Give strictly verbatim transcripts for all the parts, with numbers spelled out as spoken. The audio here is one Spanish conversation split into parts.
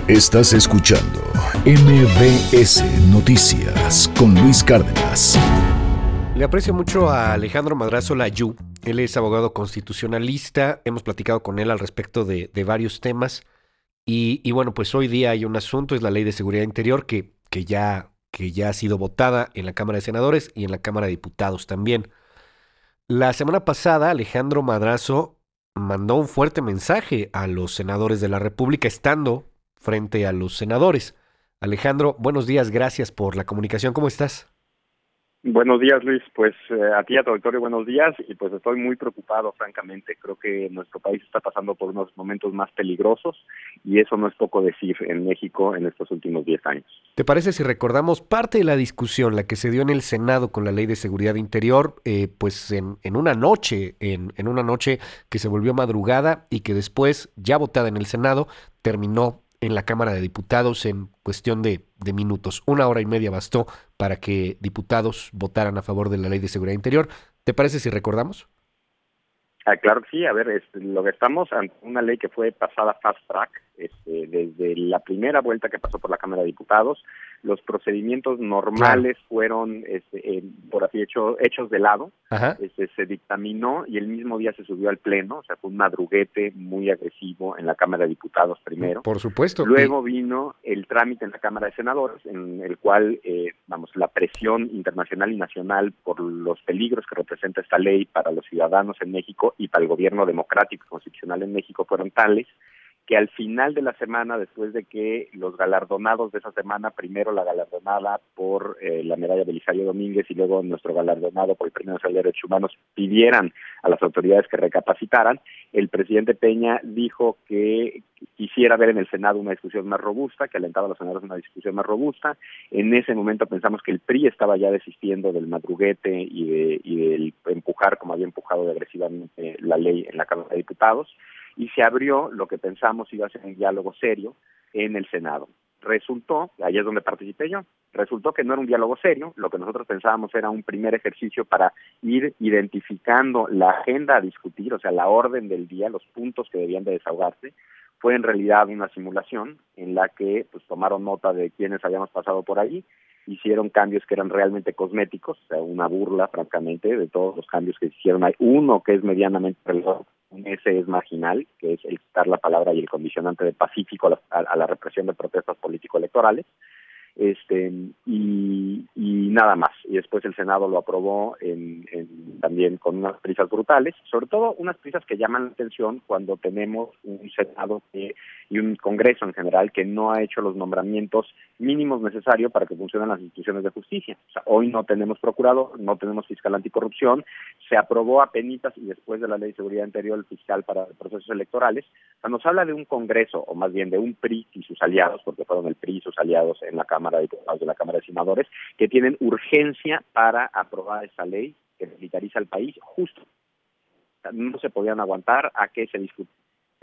Estás escuchando M B S Noticias con Luis Cárdenas. Le aprecio mucho a Alejandro Madrazo Layú. Él es abogado constitucionalista. Hemos platicado con él al respecto de, de varios temas. Y, y bueno, pues hoy día hay un asunto, es la Ley de Seguridad Interior, que, que, ya, que ya ha sido votada en la Cámara de Senadores y en la Cámara de Diputados también. La semana pasada, Alejandro Madrazo mandó un fuerte mensaje a los senadores de la República, estando frente a los senadores. Alejandro, buenos días, gracias por la comunicación. ¿Cómo estás? Buenos días, Luis. Pues eh, a ti, a tu auditorio, buenos días. Y pues estoy muy preocupado, francamente. Creo que nuestro país está pasando por unos momentos más peligrosos y eso no es poco decir en México en estos últimos diez años. ¿Te parece si recordamos parte de la discusión, la que se dio en el Senado con la Ley de Seguridad Interior, eh, pues en, en una noche, en, en una noche que se volvió madrugada y que después, ya votada en el Senado, terminó en la Cámara de Diputados en cuestión de, de minutos? Una hora y media bastó para que diputados votaran a favor de la Ley de Seguridad Interior. ¿Te parece si recordamos? Ah, claro que sí. A ver, este, lo que estamos ante una ley que fue pasada fast track, este, desde la primera vuelta que pasó por la Cámara de Diputados. Los procedimientos normales claro. fueron, este, eh, por así hecho, hechos de lado. Este, se dictaminó y el mismo día se subió al Pleno. O sea, fue un madruguete muy agresivo en la Cámara de Diputados primero. Por supuesto. Luego vino el trámite en la Cámara de Senadores, en el cual, eh, vamos, la presión internacional y nacional por los peligros que representa esta ley para los ciudadanos en México y para el gobierno democrático y constitucional en México fueron tales que al final de la semana, después de que los galardonados de esa semana, primero la galardonada por eh, la medalla Belisario Domínguez y luego nuestro galardonado por el Premio Nacional de Derechos Humanos, pidieran a las autoridades que recapacitaran, el presidente Peña dijo que quisiera ver en el Senado una discusión más robusta, que alentaba a los senadores una discusión más robusta. En ese momento pensamos que el P R I estaba ya desistiendo del madruguete y, de, y del empujar, como había empujado de agresivamente la ley en la Cámara de Diputados, y se abrió lo que pensamos iba a ser un diálogo serio en el Senado. Resultó, ahí es donde participé yo, resultó que no era un diálogo serio. Lo que nosotros pensábamos era un primer ejercicio para ir identificando la agenda a discutir, o sea, la orden del día, los puntos que debían de desahogarse. Fue en realidad una simulación en la que pues tomaron nota de quienes habíamos pasado por ahí, hicieron cambios que eran realmente cosméticos, o sea, una burla, francamente, de todos los cambios que hicieron. Hay uno que es medianamente relevante, ese es marginal, que es el quitar la palabra y el condicionante de pacífico a la, a, a la represión de protestas político-electorales, este y, y nada más. Y después el Senado lo aprobó en, en, también con unas prisas brutales, sobre todo unas prisas que llaman la atención cuando tenemos un Senado que, y un Congreso en general que no ha hecho los nombramientos mínimos necesarios para que funcionen las instituciones de justicia. O sea, hoy no tenemos procurador, no tenemos fiscal anticorrupción, se aprobó apenitas y después de la Ley de Seguridad Interior el fiscal para procesos electorales. O sea, nos habla de un Congreso, o más bien de un P R I y sus aliados, porque fueron el P R I y sus aliados en la Cámara de Diputados de la Cámara de Senadores, que tienen urgencia para aprobar esa ley que militariza al país justo. O sea, no se podían aguantar a que se discutiera.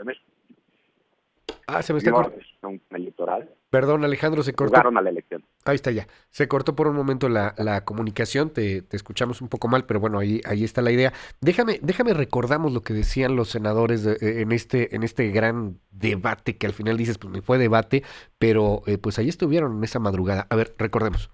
Ah, se me está cortando. Electoral. Perdón, Alejandro, se cortó. Jugaron a la elección. Ahí está ya. Se cortó por un momento la, la comunicación, te, te escuchamos un poco mal, pero bueno, ahí, ahí está la idea. Déjame, déjame recordamos lo que decían los senadores de, en este, en este gran debate, que al final dices, pues ni fue debate, pero eh, pues ahí estuvieron en esa madrugada. A ver, recordemos.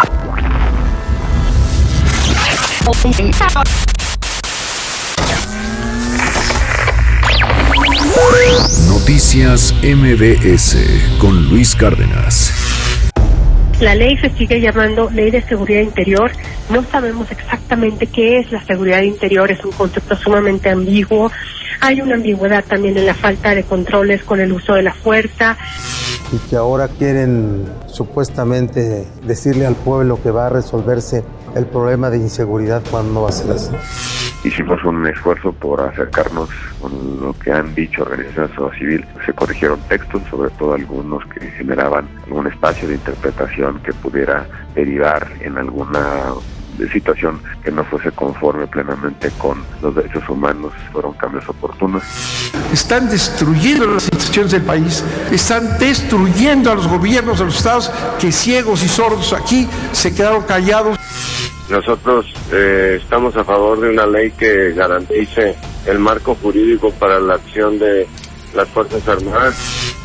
Noticias M B S con Luis Cárdenas. La ley se sigue llamando Ley de Seguridad Interior. No sabemos exactamente qué es la seguridad interior, es un concepto sumamente ambiguo. Hay una ambigüedad también en la falta de controles con el uso de la fuerza. Y que ahora quieren supuestamente decirle al pueblo que va a resolverse el problema de inseguridad cuando no va a ser así. Hicimos un esfuerzo por acercarnos con lo que han dicho organizaciones de la sociedad civil. Se corrigieron textos, sobre todo algunos que generaban algún espacio de interpretación que pudiera derivar en alguna situación que no fuese conforme plenamente con los derechos humanos. Fueron cambios oportunos. Están destruyendo las instituciones del país, están destruyendo a los gobiernos de los estados que ciegos y sordos aquí se quedaron callados. Nosotros eh, estamos a favor de una ley que garantice el marco jurídico para la acción de las Fuerzas Armadas.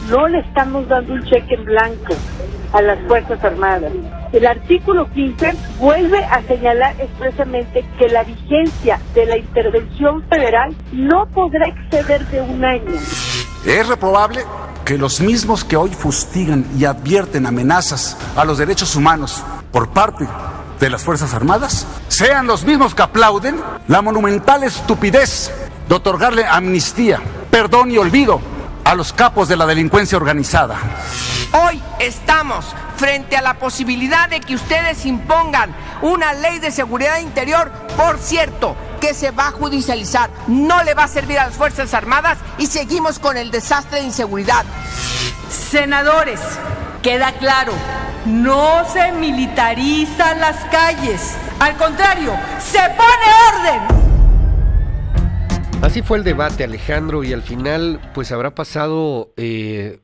No le estamos dando un cheque en blanco a las Fuerzas Armadas. El artículo quince vuelve a señalar expresamente que la vigencia de la intervención federal no podrá exceder de un año. Es reprobable que los mismos que hoy fustigan y advierten amenazas a los derechos humanos por parte de las Fuerzas Armadas sean los mismos que aplauden la monumental estupidez de otorgarle amnistía, perdón y olvido a los capos de la delincuencia organizada. Hoy estamos frente a la posibilidad de que ustedes impongan una ley de seguridad interior, por cierto, que se va a judicializar. No le va a servir a las Fuerzas Armadas y seguimos con el desastre de inseguridad. Senadores, queda claro, no se militarizan las calles. Al contrario, se pone orden. Así fue el debate, Alejandro, y al final pues habrá pasado eh,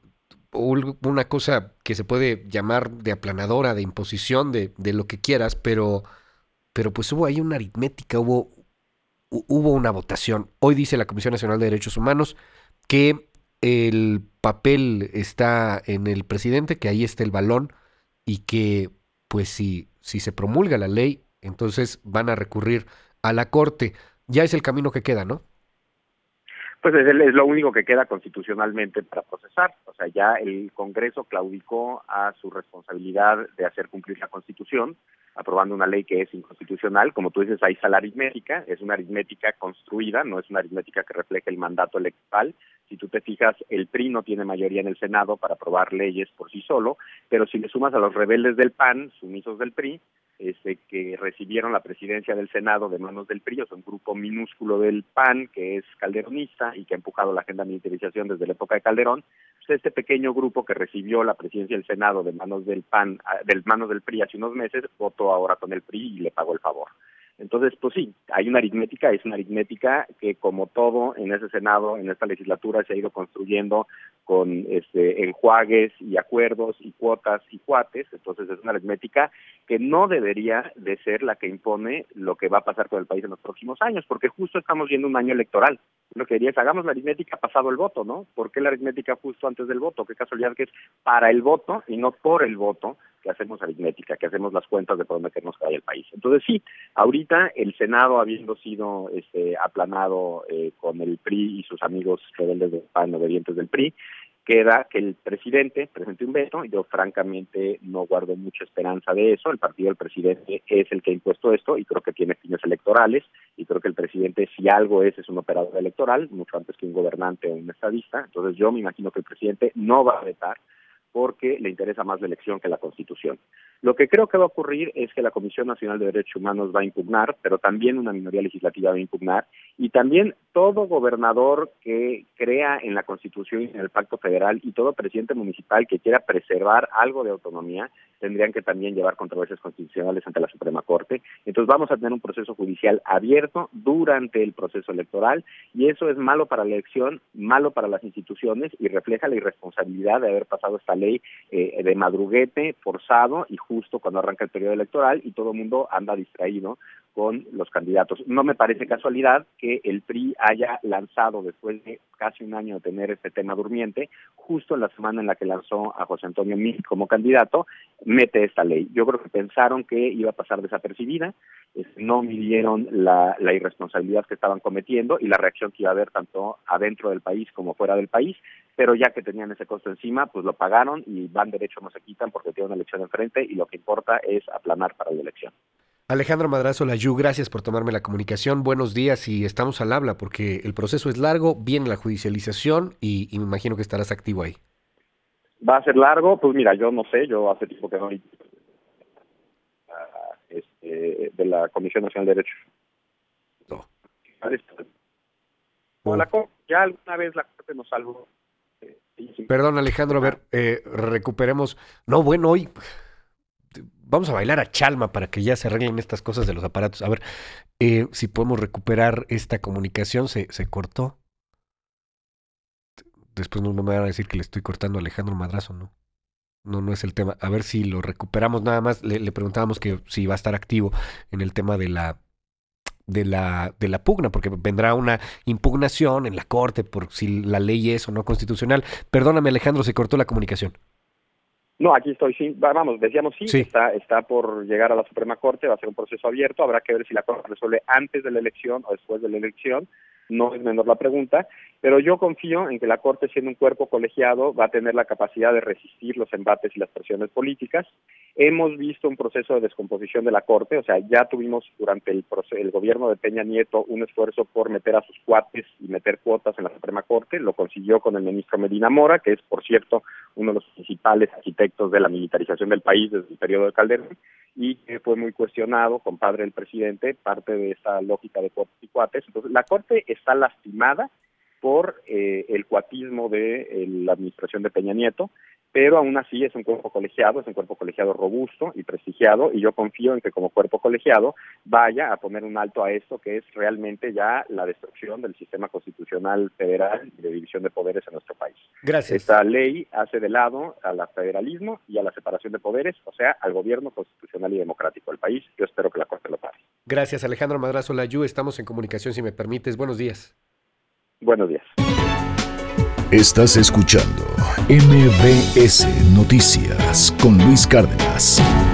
una cosa que se puede llamar de aplanadora, de imposición, de, de lo que quieras, pero, pero pues hubo ahí una aritmética, hubo, hubo una votación. Hoy dice la Comisión Nacional de Derechos Humanos que el papel está en el presidente, que ahí está el balón, y que pues si, si se promulga la ley, entonces van a recurrir a la Corte. Ya es el camino que queda, ¿no? Pues es, es lo único que queda constitucionalmente para procesar. O sea, ya el Congreso claudicó a su responsabilidad de hacer cumplir la Constitución, aprobando una ley que es inconstitucional. Como tú dices, ahí está la aritmética, es una aritmética construida, no es una aritmética que refleje el mandato electoral. Si tú te fijas, el P R I no tiene mayoría en el Senado para aprobar leyes por sí solo, pero si le sumas a los rebeldes del P A N, sumisos del P R I, este, que recibieron la presidencia del Senado de manos del P R I, o sea, un grupo minúsculo del P A N que es calderonista y que ha empujado la agenda de militarización desde la época de Calderón, pues este pequeño grupo que recibió la presidencia del Senado de manos del P A N, de manos del P R I hace unos meses, votó ahora con el P R I y le pagó el favor. Entonces, pues sí, hay una aritmética, es una aritmética que como todo en ese Senado, en esta legislatura, se ha ido construyendo con este, enjuagues y acuerdos y cuotas y cuates. Entonces es una aritmética que no debería de ser la que impone lo que va a pasar con el país en los próximos años, porque justo estamos viendo un año electoral. Lo que diría es, hagamos la aritmética pasado el voto, ¿no? ¿Por qué la aritmética justo antes del voto? Qué casualidad que es para el voto y no por el voto que hacemos aritmética, que hacemos las cuentas de por dónde queremos que vaya el país. Entonces sí, ahorita el Senado, habiendo sido este, aplanado eh, con el P R I y sus amigos rebeldes del P A N, obedientes del P R I, queda que el presidente presente un veto. Yo francamente no guardo mucha esperanza de eso. El partido del presidente es el que ha impuesto esto y creo que tiene fines electorales, y creo que el presidente, si algo es, es un operador electoral, mucho antes que un gobernante o un estadista. Entonces yo me imagino que el presidente no va a vetar porque le interesa más la elección que la Constitución. Lo que creo que va a ocurrir es que la Comisión Nacional de Derechos Humanos va a impugnar, pero también una minoría legislativa va a impugnar, y también todo gobernador que crea en la Constitución y en el Pacto Federal y todo presidente municipal que quiera preservar algo de autonomía tendrían que también llevar controversias constitucionales ante la Suprema Corte. Entonces vamos a tener un proceso judicial abierto durante el proceso electoral, y eso es malo para la elección, malo para las instituciones, y refleja la irresponsabilidad de haber pasado esta ley eh, de madruguete, forzado, y justo cuando arranca el periodo electoral y todo el mundo anda distraído con los candidatos. No me parece casualidad que el P R I haya lanzado, después de casi un año de tener este tema durmiente, justo en la semana en la que lanzó a José Antonio Meade como candidato, mete esta ley. Yo creo que pensaron que iba a pasar desapercibida, no midieron la, la irresponsabilidad que estaban cometiendo y la reacción que iba a haber tanto adentro del país como fuera del país, pero ya que tenían ese costo encima, pues lo pagaron y van derecho no se quitan porque tienen una elección enfrente y lo que importa es aplanar para la elección. Alejandro Madrazo Layú, gracias por tomarme la comunicación. Buenos días y estamos al habla porque el proceso es largo, viene la judicialización y, y me imagino que estarás activo ahí. ¿Va a ser largo? Pues mira, yo no sé, yo hace tiempo que no uh, este, de la Comisión Nacional de Derechos. No. No. La, ya alguna vez la Corte nos salvó. Eh, Perdón, Alejandro, a ver, eh, recuperemos. No, bueno, hoy vamos a bailar a Chalma para que ya se arreglen estas cosas de los aparatos. A ver, eh, si podemos recuperar esta comunicación, se, se cortó. Después no, no me van a decir que le estoy cortando a Alejandro Madrazo, ¿no? No, no es el tema. A ver si lo recuperamos nada más. Le, le preguntábamos que si va a estar activo en el tema de la de la, de la pugna, porque vendrá una impugnación en la Corte por si la ley es o no constitucional. Perdóname, Alejandro, se cortó la comunicación. No, aquí estoy, sí, vamos, decíamos sí, sí, Está, está por llegar a la Suprema Corte, va a ser un proceso abierto, habrá que ver si la Corte resuelve antes de la elección o después de la elección, no es menor la pregunta, pero yo confío en que la Corte, siendo un cuerpo colegiado, va a tener la capacidad de resistir los embates y las presiones políticas. Hemos visto un proceso de descomposición de la Corte, o sea, ya tuvimos durante el, proceso, el gobierno de Peña Nieto un esfuerzo por meter a sus cuates y meter cuotas en la Suprema Corte, lo consiguió con el ministro Medina Mora, que es, por cierto, uno de los principales arquitectos de la militarización del país desde el periodo de Calderón, y que fue muy cuestionado, compadre del presidente, parte de esa lógica de cuotas y cuates. Entonces, la Corte está lastimada por eh, el cuatismo de eh, la administración de Peña Nieto, pero aún así es un cuerpo colegiado, es un cuerpo colegiado robusto y prestigiado, y yo confío en que como cuerpo colegiado vaya a poner un alto a esto, que es realmente ya la destrucción del sistema constitucional federal y de división de poderes en nuestro país. Gracias. Esta ley hace de lado al federalismo y a la separación de poderes, o sea, al gobierno constitucional y democrático del país. Yo espero que la Corte lo pare. Gracias, Alejandro Madrazo Layú. Estamos en comunicación, si me permites. Buenos días. Buenos días. Estás escuchando M V S Noticias con Luis Cárdenas.